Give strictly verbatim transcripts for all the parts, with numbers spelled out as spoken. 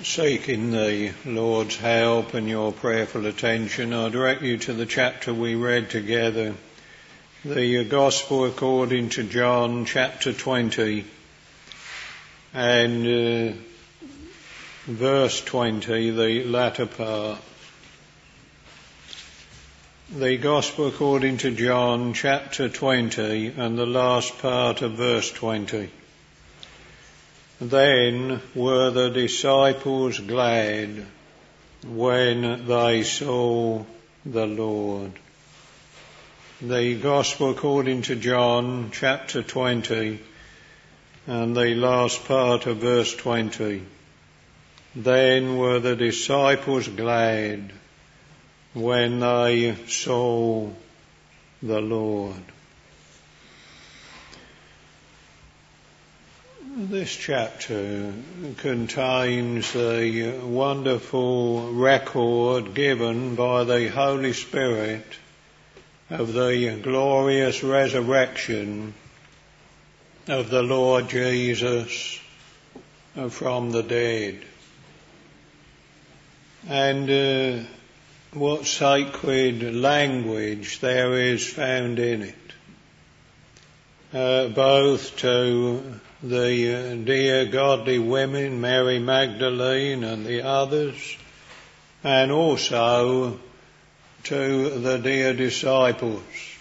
Seeking the Lord's help and your prayerful attention, I direct you to the chapter we read together, the Gospel according to John, chapter twenty, and uh, verse twenty, the latter part. The Gospel according to John, chapter twenty, and the last part of verse twenty. Then were the disciples glad when they saw the Lord. The Gospel according to John, chapter twenty, and the last part of verse twenty. Then were the disciples glad when they saw the Lord. This chapter contains the wonderful record given by the Holy Spirit of the glorious resurrection of the Lord Jesus from the dead. And uh, what sacred language there is found in it, uh, both to the uh, dear godly women, Mary Magdalene and the others, and also to the dear disciples.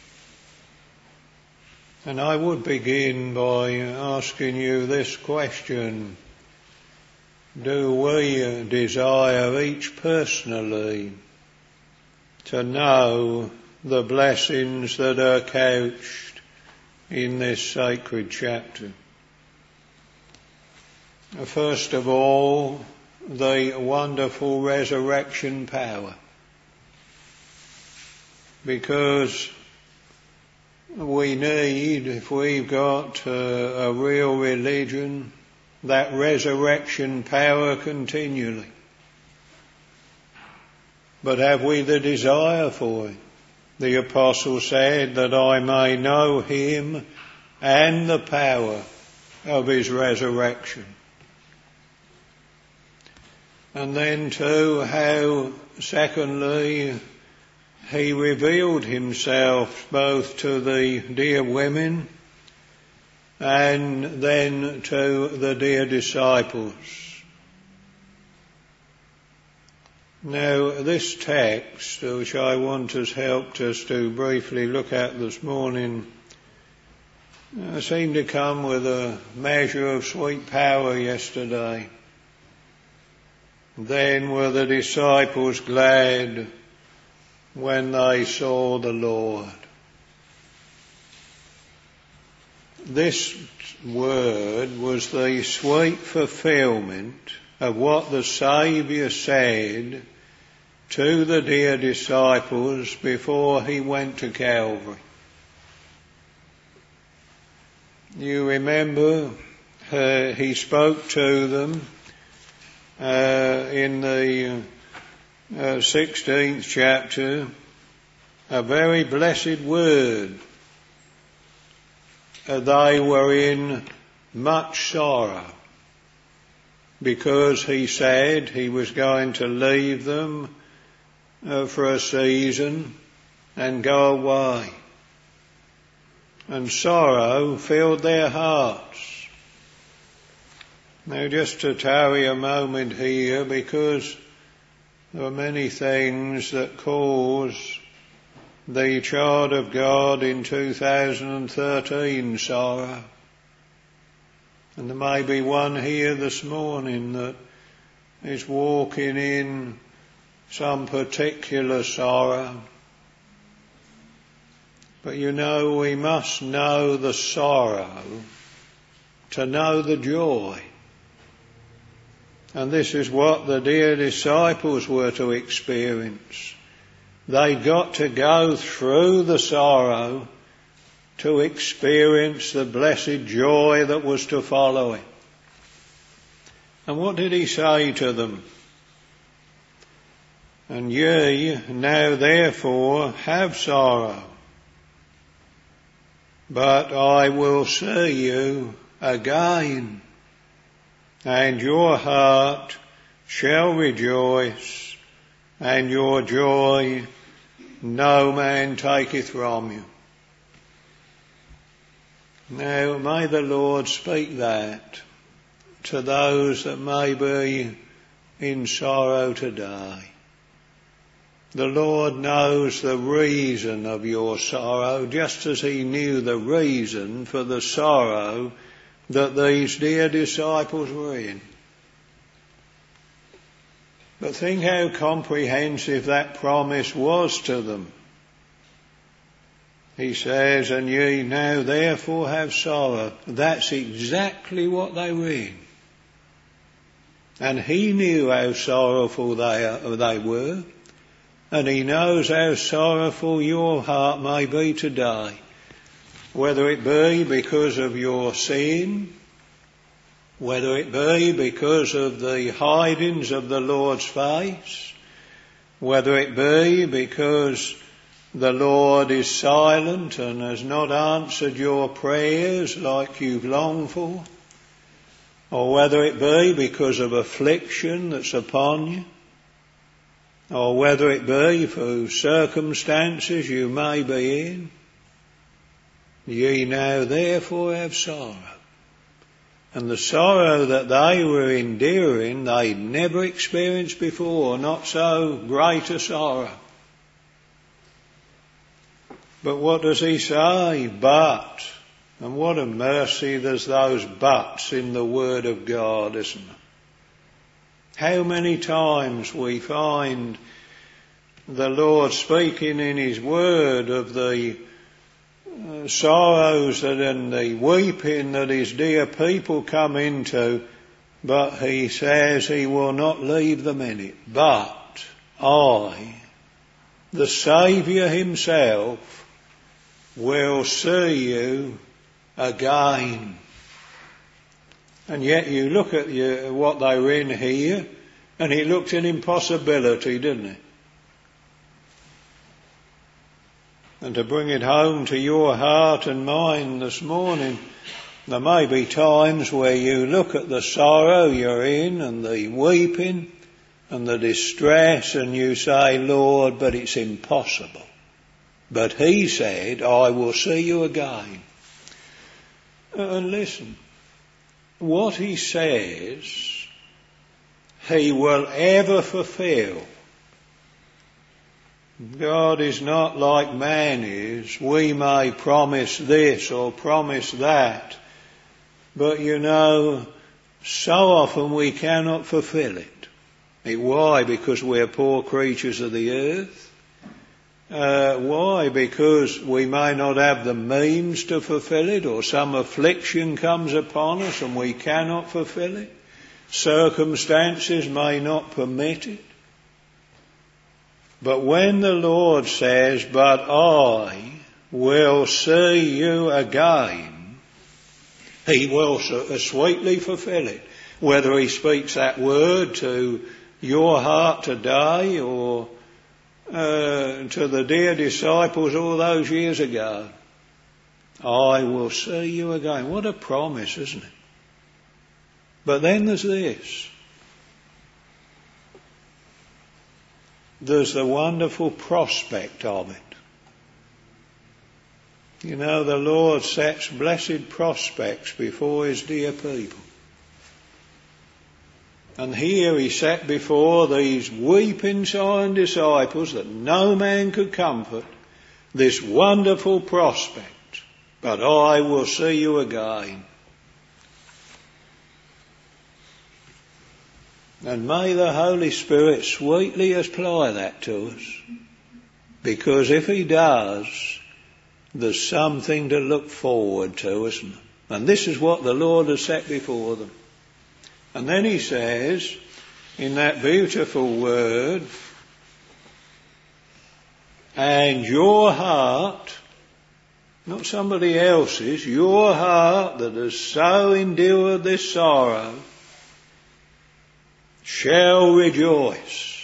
And I would begin by asking you this question: do we desire each personally to know the blessings that are couched in this sacred chapter? First of all, the wonderful resurrection power. Because we need, if we've got uh, a real religion, that resurrection power continually. But have we the desire for it? The apostle said that I may know him and the power of his resurrection. And then too, how, secondly, he revealed himself both to the dear women and then to the dear disciples. Now, this text, which I want has helped us to briefly look at this morning, uh, seemed to come with a measure of sweet power yesterday. Then were the disciples glad when they saw the Lord. This word was the sweet fulfilment of what the Saviour said to the dear disciples before he went to Calvary. You remember uh, he spoke to them uh, in the uh, sixteenth chapter, a very blessed word. Uh, they were in much sorrow because he said he was going to leave them uh, for a season and go away. And sorrow filled their hearts. Now, just to tarry a moment here, because there are many things that cause the child of God in two thousand thirteen sorrow. And there may be one here this morning that is walking in some particular sorrow. But you know, we must know the sorrow to know the joy. And this is what the dear disciples were to experience. They got to go through the sorrow to experience the blessed joy that was to follow it. And what did he say to them? And ye now therefore have sorrow, but I will see you again, and your heart shall rejoice, and your joy no man taketh from you. Now may the Lord speak that to those that may be in sorrow today. The Lord knows the reason of your sorrow, just as he knew the reason for the sorrow that these dear disciples were in. But think how comprehensive that promise was to them. He says, and ye now therefore have sorrow. That's exactly what they were in. And he knew how sorrowful they, they were. And he knows how sorrowful your heart may be today. Whether it be because of your sin, whether it be because of the hidings of the Lord's face, whether it be because the Lord is silent and has not answered your prayers like you've longed for, or whether it be because of affliction that's upon you, or whether it be for circumstances you may be in, ye now therefore have sorrow. And the sorrow that they were enduring, they'd never experienced before, not so great a sorrow. But what does he say? But. And what a mercy there's those buts in the Word of God, isn't there? How many times we find the Lord speaking in his Word of the uh, sorrows that and the weeping that his dear people come into, but he says he will not leave them in it. But I, the Saviour himself, will see you again. And yet you look at you, what they were in here, and it looked an impossibility, didn't it? And to bring it home to your heart and mind this morning, there may be times where you look at the sorrow you're in and the weeping and the distress and you say, Lord, but it's impossible. But he said, I will see you again. And listen, what he says, he will ever fulfill. God is not like man is. We may promise this or promise that, but you know, so often we cannot fulfill it. it why? Because we're poor creatures of the earth. Uh, why? Because we may not have the means to fulfill it, or some affliction comes upon us and we cannot fulfill it. Circumstances may not permit it. But when the Lord says, but I will see you again, he will sweetly fulfill it. Whether he speaks that word to your heart today or Uh, to the dear disciples all those years ago, I will see you again. What a promise, isn't it? But then there's this. There's the wonderful prospect of it. You know, the Lord sets blessed prospects before his dear people. And here he set before these weeping, sighing disciples that no man could comfort this wonderful prospect. But I will see you again. And may the Holy Spirit sweetly apply that to us. Because if he does, there's something to look forward to, isn't it? And this is what the Lord has set before them. And then he says, in that beautiful word, and your heart, not somebody else's, your heart that has so endured this sorrow, shall rejoice.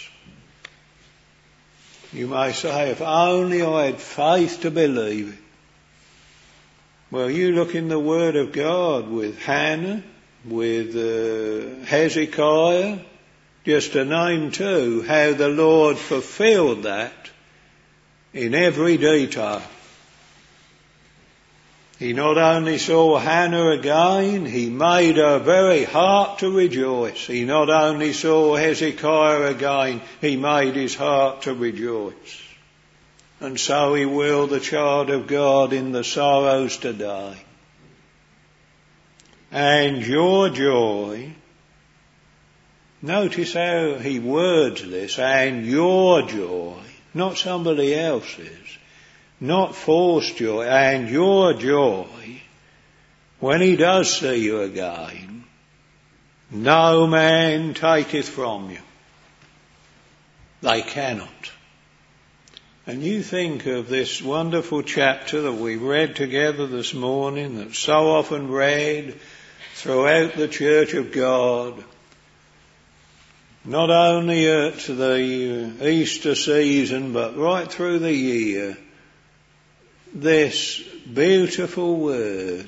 You may say, if only I had faith to believe it. Well, you look in the Word of God with Hannah, with uh, Hezekiah, just to name two how the Lord fulfilled that in every detail. He not only saw Hannah again, he made her very heart to rejoice. He not only saw Hezekiah again, he made his heart to rejoice. And so he will the child of God in the sorrows today. And your joy, notice how he words this, and your joy, not somebody else's, not forced joy, and your joy, when he does see you again, no man taketh from you. They cannot. And you think of this wonderful chapter that we read together this morning, that's so often read throughout the Church of God, not only at the Easter season, but right through the year, this beautiful word.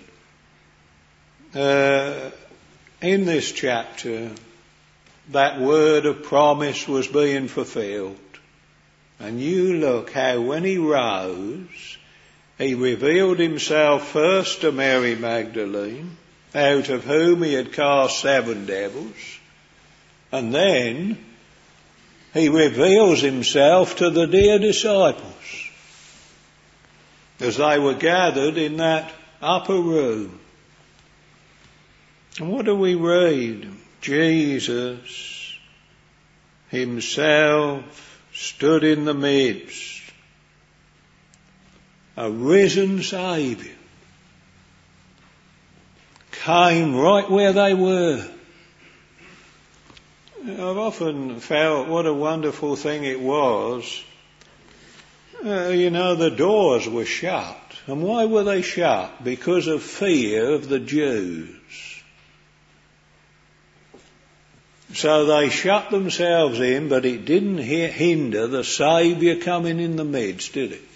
Uh, in this chapter, that word of promise was being fulfilled. And you look how when he rose, he revealed himself first to Mary Magdalene, out of whom he had cast seven devils. And then he reveals himself to the dear disciples as they were gathered in that upper room. And what do we read? Jesus himself stood in the midst, a risen Saviour, came right where they were. I've often felt what a wonderful thing it was. Uh, you know, the doors were shut. And why were they shut? Because of fear of the Jews. So they shut themselves in, but it didn't hinder the Saviour coming in the midst, did it?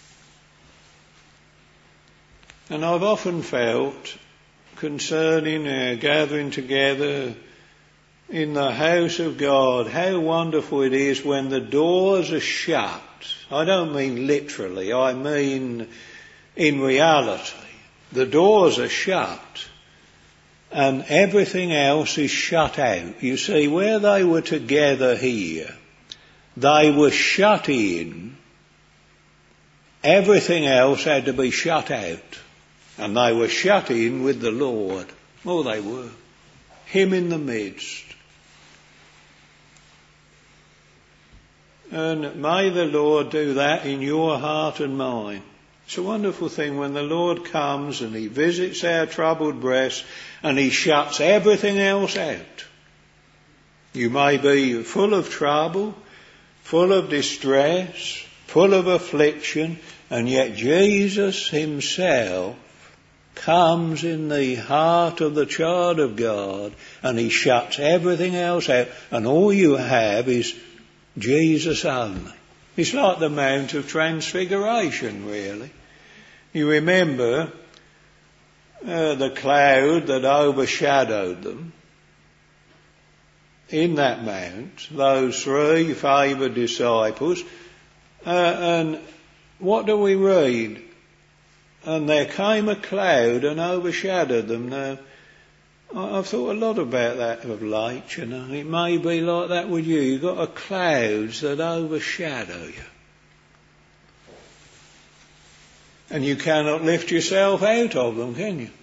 And I've often felt concerning our gathering together in the house of God, how wonderful it is when the doors are shut. I don't mean literally, I mean in reality. The doors are shut and everything else is shut out. You see, where they were together here, they were shut in. Everything else had to be shut out. And they were shut in with the Lord. Oh, they were. Him in the midst. And may the Lord do that in your heart and mine. It's a wonderful thing when the Lord comes and he visits our troubled breasts and he shuts everything else out. You may be full of trouble, full of distress, full of affliction, and yet Jesus himself comes in the heart of the child of God and he shuts everything else out, and all you have is Jesus only. It's like the Mount of Transfiguration, really. You remember uh, the cloud that overshadowed them. In that mount, those three favoured disciples. Uh, and what do we read? And there came a cloud and overshadowed them. Now, I've thought a lot about that of late, you know. It may be like that with you. You've got a clouds that overshadow you. And you cannot lift yourself out of them, can you?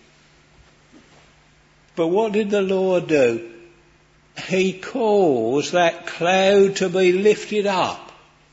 But what did the Lord do? He caused that cloud to be lifted up.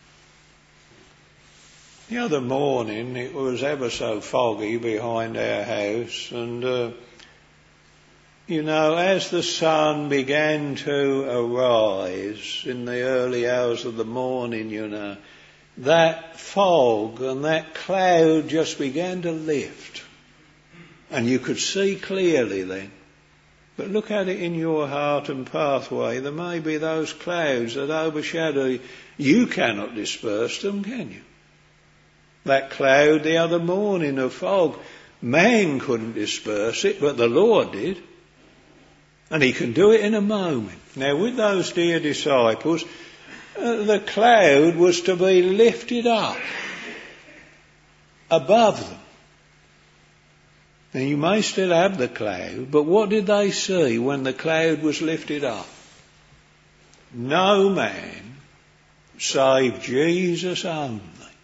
The other morning it was ever so foggy behind our house, and uh, you know, as the sun began to arise in the early hours of the morning, you know, that fog and that cloud just began to lift. And you could see clearly then. But look at it in your heart and pathway. There may be those clouds that overshadow you. You cannot disperse them, can you? That cloud the other morning of fog, man couldn't disperse it, but the Lord did. And he can do it in a moment. Now with those dear disciples, uh, the cloud was to be lifted up above them. Now you may still have the cloud, but what did they see when the cloud was lifted up? No man save Jesus only.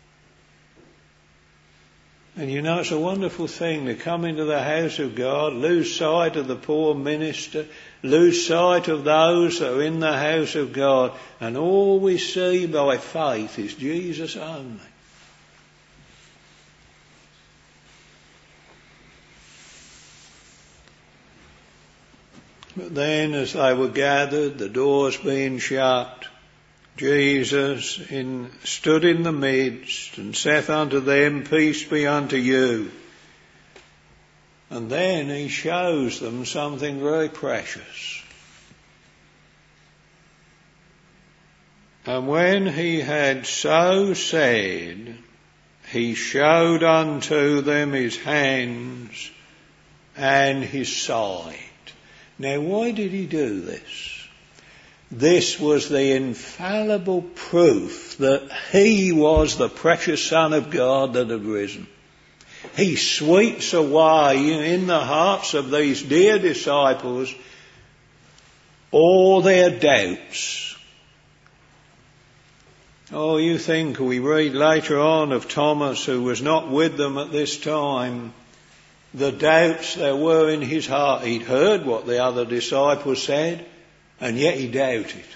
And you know, it's a wonderful thing to come into the house of God, lose sight of the poor minister, lose sight of those that are in the house of God, and all we see by faith is Jesus only. But then as they were gathered, the doors being shut, Jesus in, stood in the midst and saith unto them, Peace be unto you. And then he shows them something very precious. And when he had so said, he showed unto them his hands and his side. Now why did he do this? This was the infallible proof that he was the precious Son of God that had risen. He sweeps away in the hearts of these dear disciples all their doubts. Oh, you think, we read later on of Thomas, who was not with them at this time, the doubts there were in his heart. He'd heard what the other disciples said, and yet he doubted.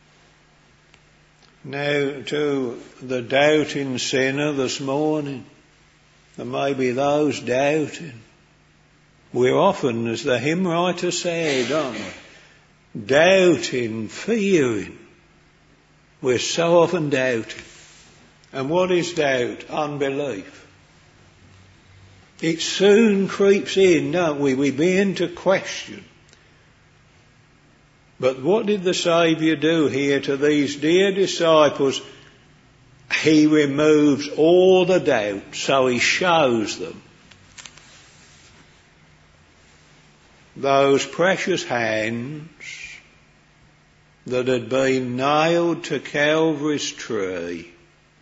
Now, to the doubting sinner this morning, there may be those doubting. We're often, as the hymn writer said, aren't we? Doubting, fearing. We're so often doubting. And what is doubt? Unbelief. It soon creeps in, don't we? We begin to question. But what did the Saviour do here to these dear disciples? He removes all the doubt, so he shows them those precious hands that had been nailed to Calvary's tree.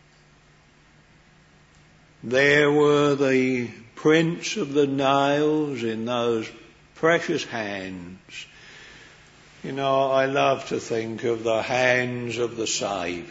There were the prints of the nails in those precious hands. You know, I love to think of the hands of the Saviour.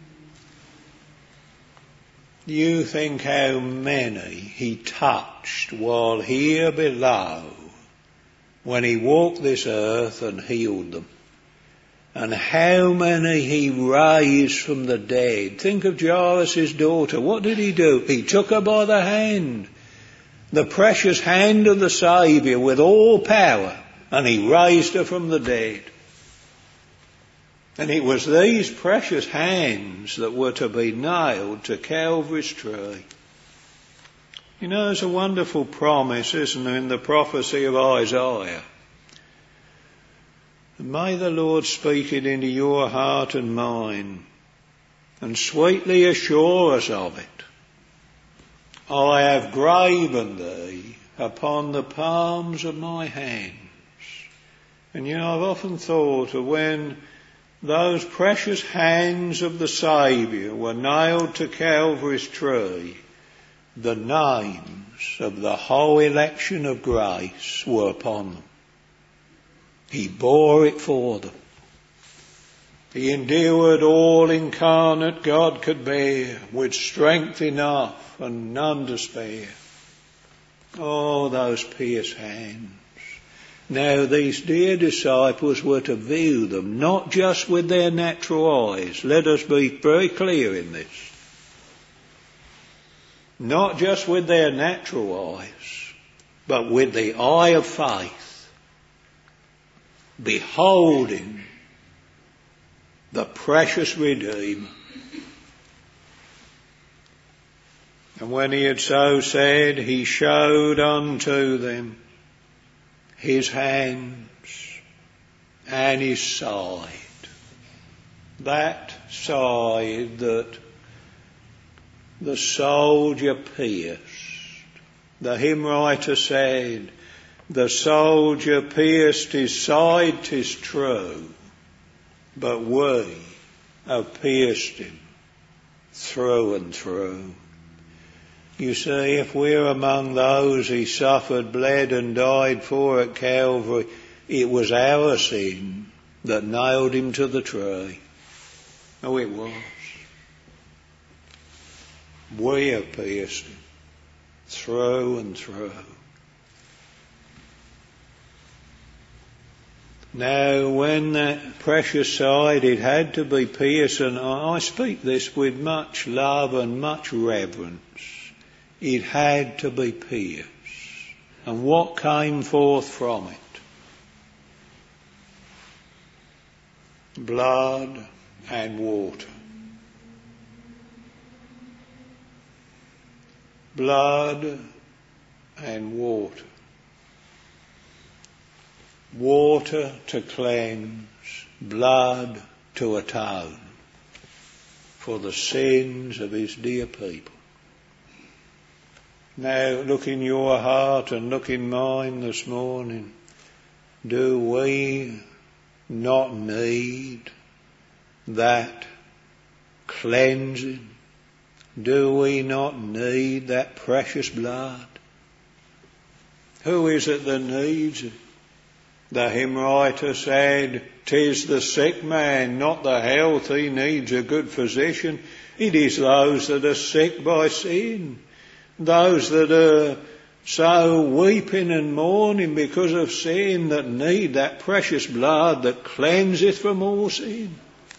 You think how many he touched while here below when he walked this earth and healed them. And how many he raised from the dead. Think of Jairus' daughter. What did he do? He took her by the hand. The precious hand of the Saviour with all power. And he raised her from the dead. And it was these precious hands that were to be nailed to Calvary's tree. You know, there's a wonderful promise, isn't there, in the prophecy of Isaiah. May the Lord speak it into your heart and mine, and sweetly assure us of it. I have graven thee upon the palms of my hands. And you know, I've often thought of when those precious hands of the Saviour were nailed to Calvary's tree, the names of the whole election of grace were upon them. He bore it for them. He endured all incarnate God could bear with strength enough and none to spare. Oh, those pierced hands. Now these dear disciples were to view them not just with their natural eyes. Let us be very clear in this. Not just with their natural eyes, but with the eye of faith. Beholding the precious Redeemer. And when he had so said, he showed unto them his hands and his side. That side that the soldier pierced. The hymn writer said, The soldier pierced his side, 'tis true, but we have pierced him through and through. You see, if we're among those he suffered, bled and died for at Calvary, it was our sin that nailed him to the tree. Oh, it was. We have pierced him through and through. Now, when that precious side, it had to be pierced, and I speak this with much love and much reverence, it had to be pierced. And what came forth from it? Blood and water. Blood and water. Water to cleanse, blood to atone for the sins of his dear people. Now, look in your heart and look in mine this morning. Do we not need that cleansing? Do we not need that precious blood? Who is it that needs it? The hymn writer said, "'Tis the sick man, not the healthy, needs a good physician. It is those that are sick by sin, those that are so weeping and mourning because of sin, that need that precious blood that cleanseth from all sin."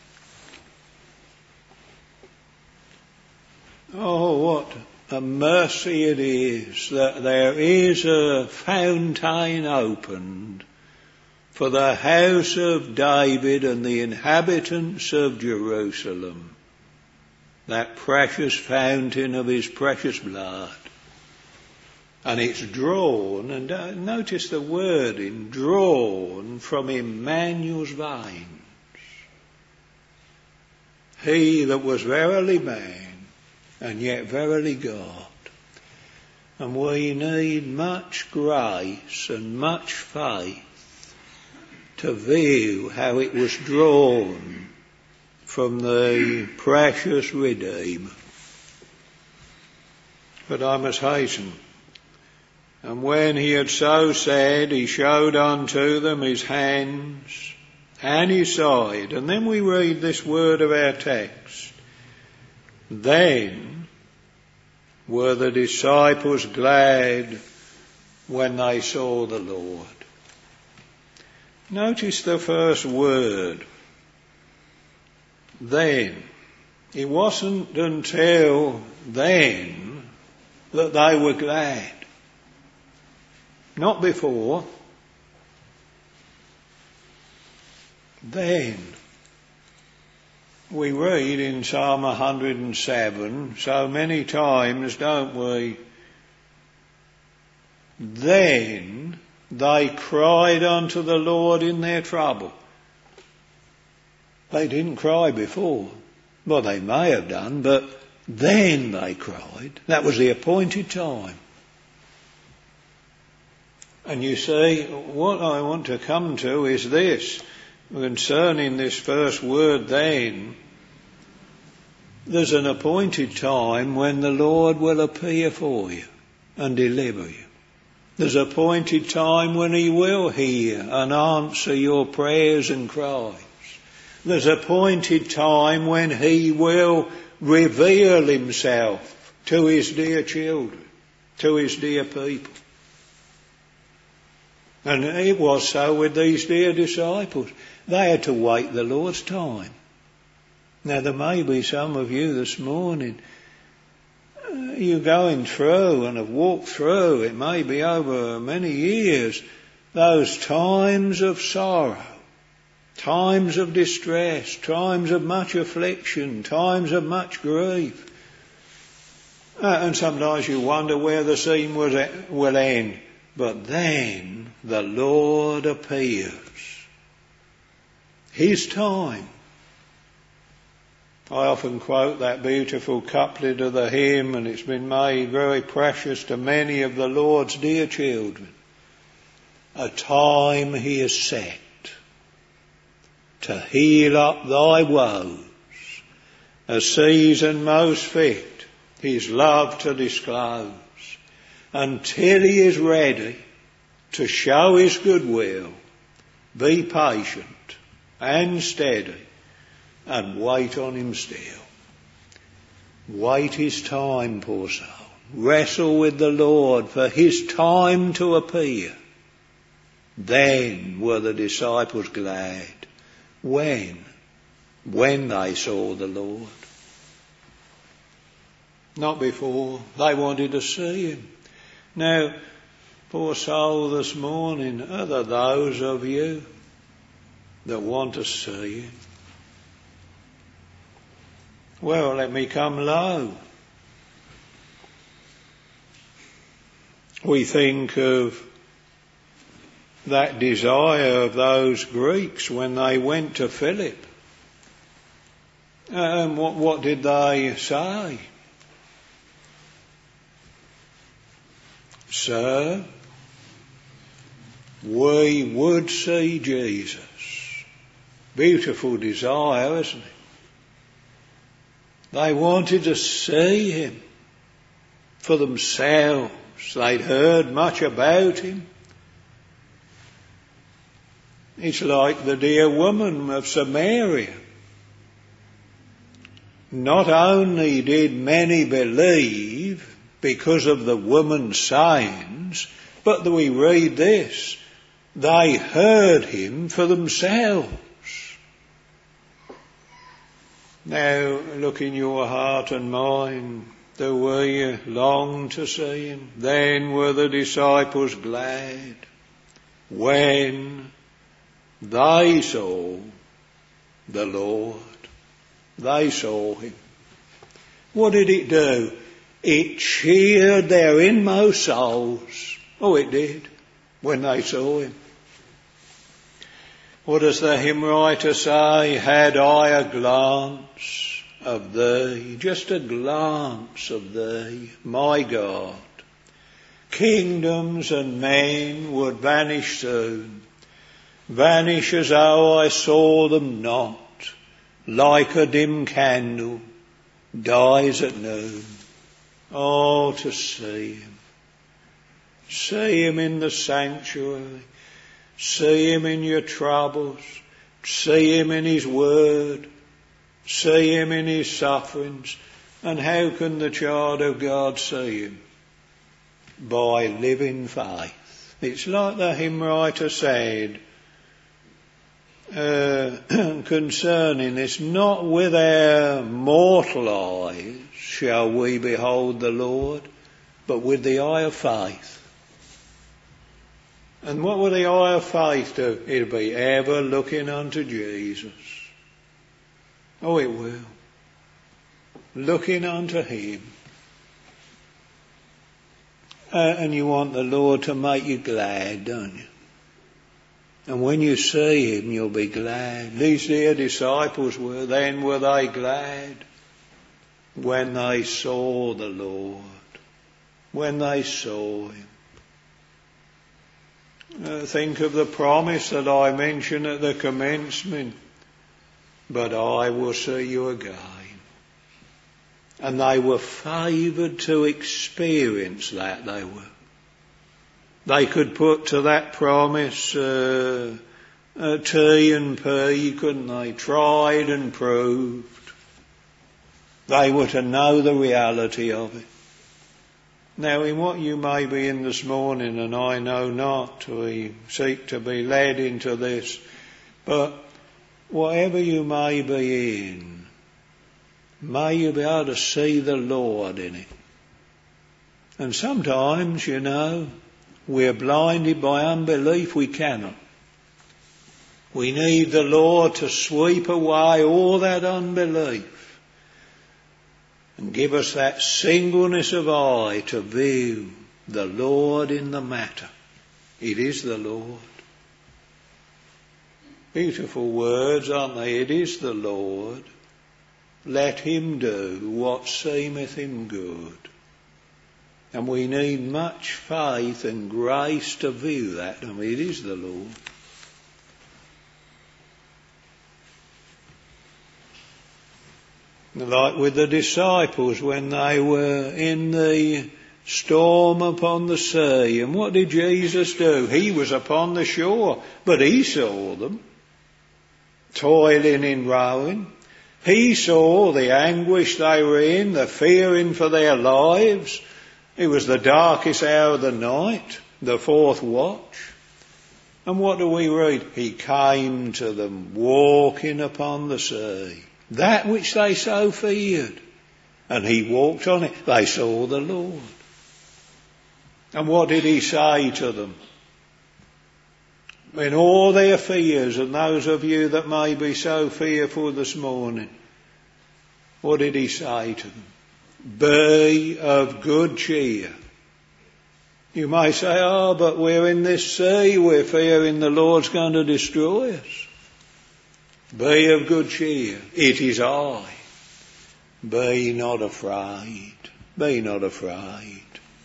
Oh, what a mercy it is that there is a fountain opened for the house of David and the inhabitants of Jerusalem, that precious fountain of his precious blood. And it's drawn, and uh, notice the wording, drawn from Emmanuel's veins. He that was verily man, and yet verily God. And we need much grace and much faith to view how it was drawn from the precious Redeemer. But I must hasten. And when he had so said, he showed unto them his hands and his side. And then we read this word of our text. Then were the disciples glad when they saw the Lord. Notice the first word. Then. It wasn't until then that they were glad. Not before. Then. We read in Psalm one hundred and seven so many times, don't we? Then they cried unto the Lord in their trouble. They didn't cry before. Well, they may have done, but then they cried. That was the appointed time. And you see, what I want to come to is this, concerning this first word, then. There's an appointed time when the Lord will appear for you and deliver you. There's an appointed time when he will hear and answer your prayers and cries. There's an appointed time when he will reveal himself to his dear children, to his dear people. And it was so with these dear disciples. They had to wait the Lord's time. Now there may be some of you this morning, uh, you're going through and have walked through, it may be over many years, those times of sorrow, times of distress, times of much affliction, times of much grief. Uh, and sometimes you wonder where the scene will, will end. But then the Lord appears. His time. I often quote that beautiful couplet of the hymn, and it's been made very precious to many of the Lord's dear children. a time he has set to heal up thy woes, a season most fit his love to disclose, until he is ready to show his goodwill. Be patient and steady and wait on him still. Wait his time, poor soul. Wrestle with the Lord for his time to appear. Then were the disciples glad. When? When they saw the Lord. Not before. They wanted to see him. Now, poor soul, this morning, are there those of you that want to see him? Well, let me come low. We think of that desire of those Greeks when they went to Philip. And what, what did they say? Sir, we would see Jesus. Beautiful desire, isn't it? They wanted to see him for themselves. They'd heard much about him. It's like the dear woman of Samaria. Not only did many believe because of the woman's signs, but we read this, they heard him for themselves. Now, look in your heart and mind. Do we long to see him? Then were the disciples glad when they saw the Lord. They saw him. What did it do? It cheered their inmost souls. Oh, it did, when they saw him. What does the hymn writer say? Had I a glance of thee, just a glance of thee, my God, kingdoms and men would vanish soon, vanish as though I saw them not, like a dim candle dies at noon. Oh, to see him, see him in the sanctuary, see him in your troubles, see him in his word, see him in his sufferings. And how can the child of God see him? By living faith. It's like the hymn writer said uh, concerning this, not with our mortal eyes shall we behold the Lord, but with the eye of faith. And what will the eye of faith do? It'll be ever looking unto Jesus. Oh, it will. Looking unto him. Uh, and you want the Lord to make you glad, don't you? And when you see him, you'll be glad. These dear disciples were. Then were they glad when they saw the Lord. When they saw him. Uh, think of the promise that I mentioned at the commencement. But I will see you again. And they were favoured to experience that, they were. They could put to that promise uh, uh, T and P, couldn't they? Tried and proved. They were to know the reality of it. Now, in what you may be in this morning, and I know not, we seek to be led into this, but whatever you may be in, may you be able to see the Lord in it. And sometimes, you know, we're blinded by unbelief. We cannot. We need the Lord to sweep away all that unbelief and give us that singleness of eye to view the Lord in the matter. It is the Lord. Beautiful words, aren't they? It is the Lord. Let him do what seemeth him good. And we need much faith and grace to view that. I mean, it is the Lord. Like with the disciples when they were in the storm upon the sea. And what did Jesus do? He was upon the shore, but he saw them toiling in rowing. He saw the anguish they were in, the fearing for their lives. It was the darkest hour of the night, the fourth watch. And what do we read? He came to them walking upon the sea, that which they so feared. And he walked on it. They saw the Lord. And what did he say to them? In all their fears, and those of you that may be so fearful this morning, what did he say to them? Be of good cheer. You may say, oh, but we're in this sea, we're fearing the Lord's going to destroy us. Be of good cheer. It is I. Be not afraid. Be not afraid.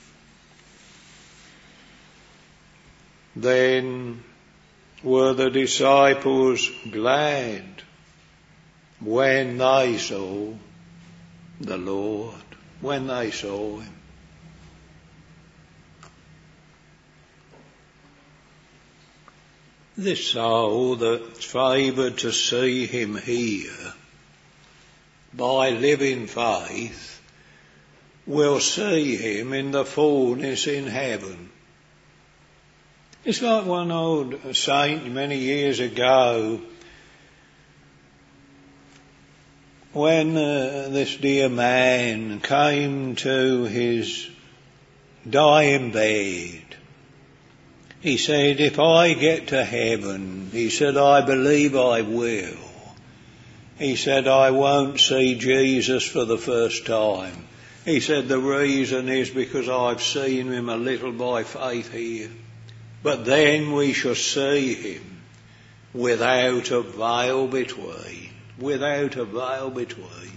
Then were the disciples glad when they saw the Lord, when they saw him. This soul that's favoured to see him here by living faith will see him in the fullness in heaven. It's like one old saint many years ago, when uh, this dear man came to his dying bed. He said, if I get to heaven, he said, I believe I will. He said, I won't see Jesus for the first time. He said, the reason is because I've seen him a little by faith here. But then we shall see him without a veil between. Without a veil between.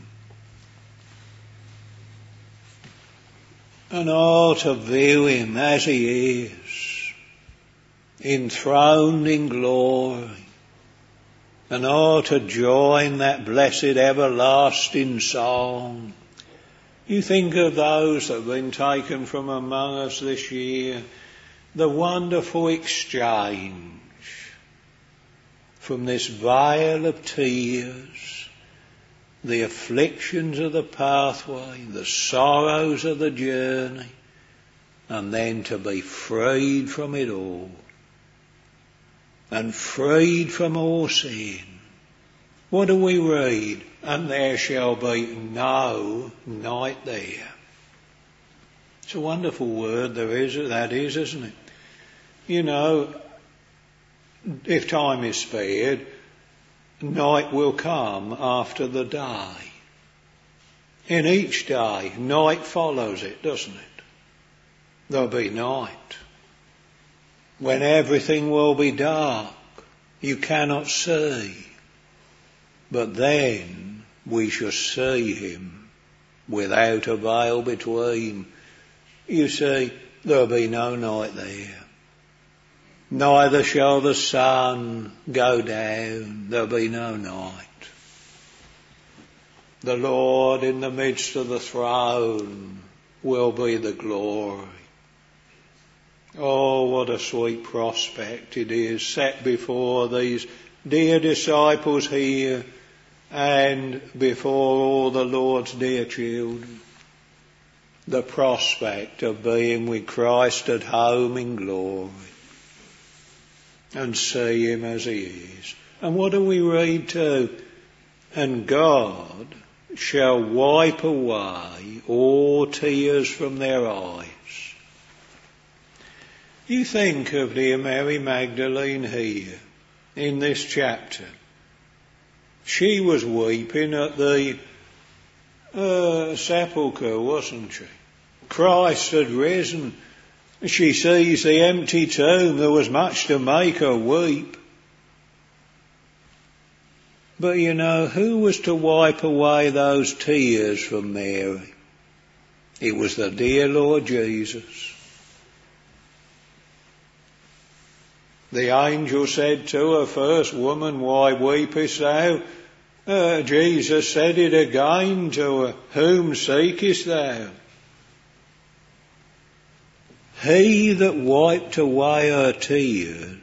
And all to view him as he is, enthroned in glory, and all to join that blessed everlasting song. You think of those that have been taken from among us this year, the wonderful exchange from this vale of tears, the afflictions of the pathway, the sorrows of the journey, and then to be freed from it all, and freed from all sin. What do we read? And there shall be no night there. It's a wonderful word, there is, that is, isn't it? You know, if time is spared, night will come after the day. In each day, night follows it, doesn't it? There'll be night, when everything will be dark, you cannot see. But then we shall see him without a veil between. You see, there'll be no night there. Neither shall the sun go down. There'll be no night. The Lord in the midst of the throne will be the glory. Oh, what a sweet prospect it is set before these dear disciples here and before all the Lord's dear children. The prospect of being with Christ at home in glory and see him as he is. And what do we read too? And God shall wipe away all tears from their eyes. You think of dear Mary Magdalene here in this chapter. She was weeping at the uh, sepulchre, wasn't she? Christ had risen. She sees the empty tomb. There was much to make her weep. But you know, who was to wipe away those tears from Mary? It was the dear Lord Jesus. The angel said to her first, "Woman, why weepest thou?" Uh, Jesus said it again to her, "Whom seekest thou?" He that wiped away her tears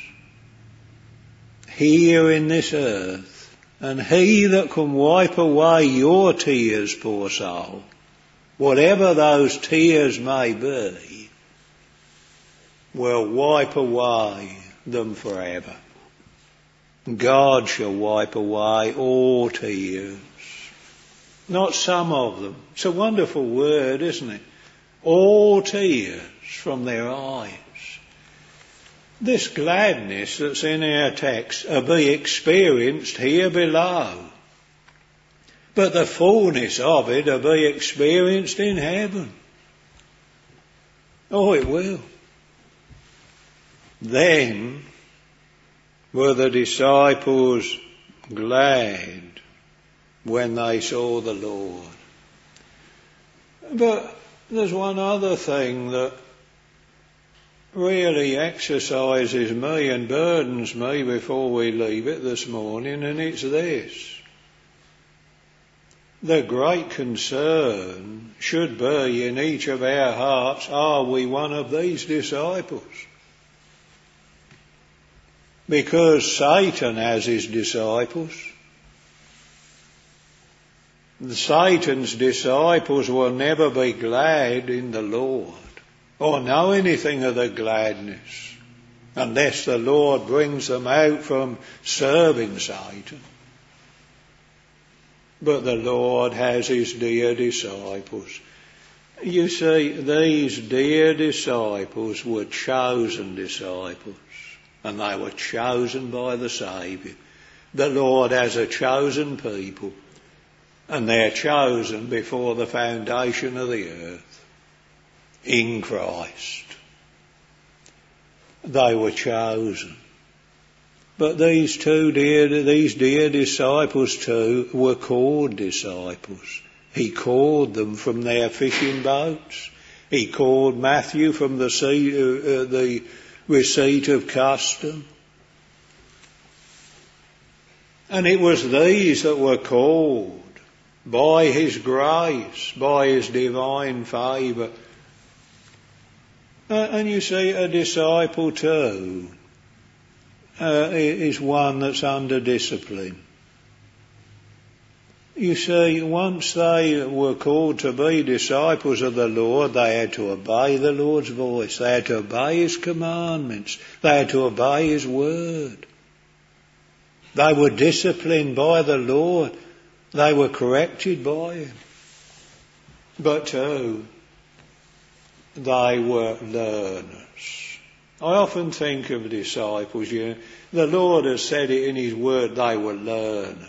here in this earth, and he that can wipe away your tears, poor soul, whatever those tears may be, will wipe away them forever. God shall wipe away all tears, not some of them. It's a wonderful word, isn't it? All tears from their eyes. This gladness that's in our text will be experienced here below, but the fullness of it will be experienced in heaven. Oh, it will. Then were the disciples glad when they saw the Lord. But there's one other thing that really exercises me and burdens me before we leave it this morning, and it's this. The great concern should be in each of our hearts, are we one of these disciples? Because Satan has his disciples. Satan's disciples will never be glad in the Lord or know anything of the gladness unless the Lord brings them out from serving Satan. But the Lord has his dear disciples. You see, these dear disciples were chosen disciples, and they were chosen by the Saviour. The Lord has a chosen people, and they're chosen before the foundation of the earth, in Christ. They were chosen. But these two dear, these dear disciples too were called disciples. He called them from their fishing boats. He called Matthew from the sea, uh, uh, the receipt of custom. And it was these that were called by his grace, by his divine favour. Uh, and you see, a disciple too uh, is one that's under discipline. You see, once they were called to be disciples of the Lord, they had to obey the Lord's voice. They had to obey his commandments. They had to obey his word. They were disciplined by the Lord. They were corrected by him. But too, they were learners. I often think of disciples, you know, the Lord has said it in his word, they were learners.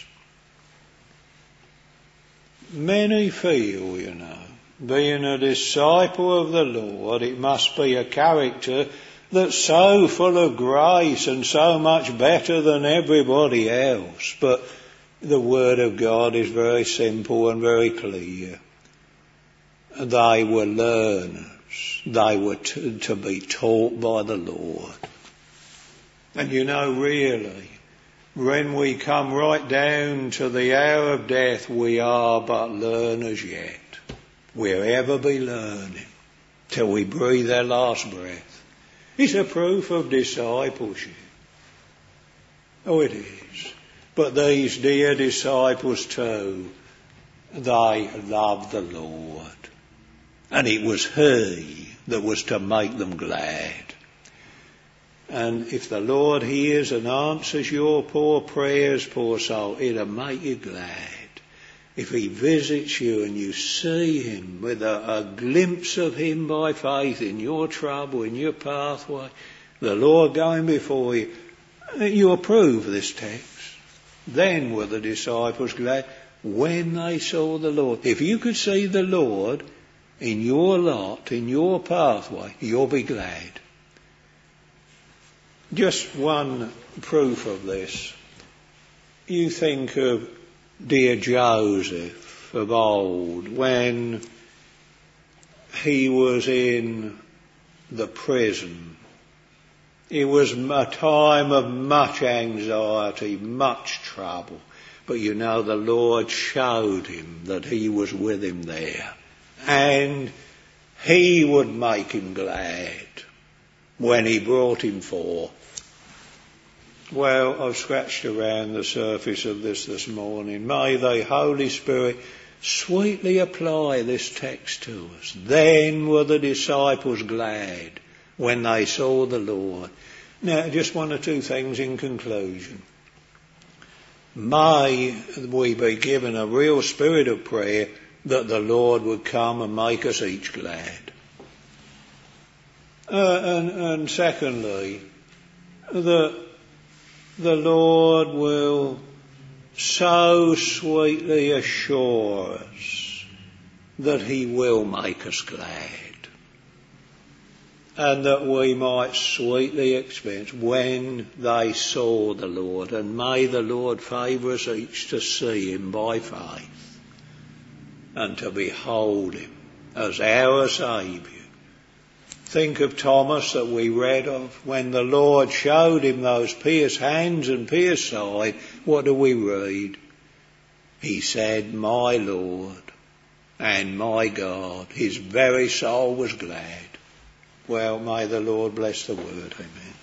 Many feel, you know, being a disciple of the Lord, it must be a character that's so full of grace and so much better than everybody else. But the Word of God is very simple and very clear. They were learners. They were to, to be taught by the Lord. And you know, really, when we come right down to the hour of death, we are but learners yet. We'll ever be learning till we breathe our last breath. It's a proof of discipleship. Oh, it is. But these dear disciples too, they loved the Lord. And it was he that was to make them glad. And if the Lord hears and answers your poor prayers, poor soul, it'll make you glad. If he visits you and you see him with a, a glimpse of him by faith in your trouble, in your pathway, the Lord going before you, you approve this text. Then were the disciples glad when they saw the Lord. If you could see the Lord in your lot, in your pathway, you'll be glad. Just one proof of this. You think of dear Joseph of old, when he was in the prison. It was a time of much anxiety, much trouble. But you know, the Lord showed him that he was with him there. And he would make him glad when he brought him forth. Well, I've scratched around the surface of this this morning. May the Holy Spirit sweetly apply this text to us. Then were the disciples glad when they saw the Lord. Now, just one or two things in conclusion. May we be given a real spirit of prayer that the Lord would come and make us each glad. Uh, and, and secondly, that the Lord will so sweetly assure us that he will make us glad, and that we might sweetly experience when they saw the Lord. And may the Lord favour us each to see him by faith and to behold him as our Saviour. Think of Thomas that we read of. When the Lord showed him those pierced hands and pierced side, what do we read? He said, "My Lord and my God." His very soul was glad. Well, may the Lord bless the word. Amen.